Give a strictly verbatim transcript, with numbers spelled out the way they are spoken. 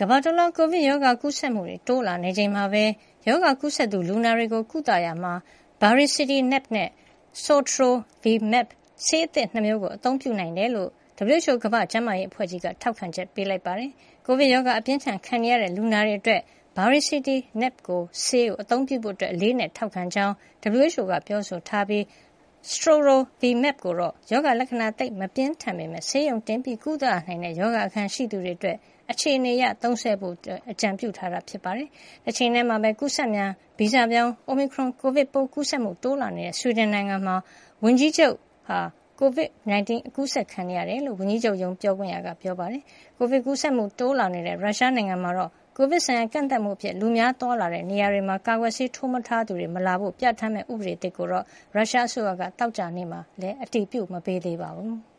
ကမ္ဘာတလွှားကိုဗစ်ရောဂါကူးစက်မှုတွေတိုးလာနေချိန်မှာပဲရောဂါကူးစက်သူလူနာတွေကိုကုသရာမှာ Baricitinib နဲ့ Sotrovimab ဆေးအသစ်နှစ်မျိုးကိုအသုံးပြုနိုင်တယ်လို့ ဒဘလျူ အို အို ကမ္ဘာ့ကျန်းမာရေးအဖွဲ့ကြီးကထောက်ခံချက်ပေးလိုက်ပါတယ်။ကိုဗစ်ရောဂါအပြင်းထန်ခံနေရတဲ့လူနာတွေအတွက် Baricitinib ကိုဆေးကိုအသုံးပြုဖို့အလေးအနက်ထောက်ခံကြောင်း ဒဘလျူ အို အို ကပြောဆိုထားပြီး Sotrovimab ကိုတော့ရောဂါလက္ခဏာသိပ်မပြင်းထန်ပေမယ့်ဆေးရုံတင်ကုသရနိုင်တဲ့ရောဂါအခံရှိသူတွေအတွက်အခြေအနေအရသုံးစွဲဖို့အကြံပြုထားတာဖြစ်ပါတယ်။တချိန်တည်းမှာပဲကူးစက်မြန်ဗီဇပြောင်း Omicron ကိုဗစ်ပိုးကူးစက်မှုတိုးလာနေတဲ့ဆွီဒင်နိုင်ငံမှာဝန်ကြီးချုပ်ဟာကိုဗစ် ၁၉ အကူးစက်ခံနေရတယ်လို့ဝန်ကြီးချုပ်ရုံးပြောခွင့်ရကပြောပါတယ်။ကိုဗစ်ကူးစက်မှုတိုးလာနေတဲ့ရုရှားနိုင်ငံမှာတော့ကိုဗစ်ဆိုင်ရာကန့်သတ်မှုအဖြစ်လူများသွားလာတဲ့နေရာတွေမှာကာကွယ်ဆေးထိုးမထားသူတွေမလာဖို့ပြဋ္ဌာန်းမဲ့ဥပဒေတစ်ကိုတော့ရုရှားအစိုးရကတောက်ကြနေမှာလည်းအတည်ပြုမပေးသေးပါဘူး။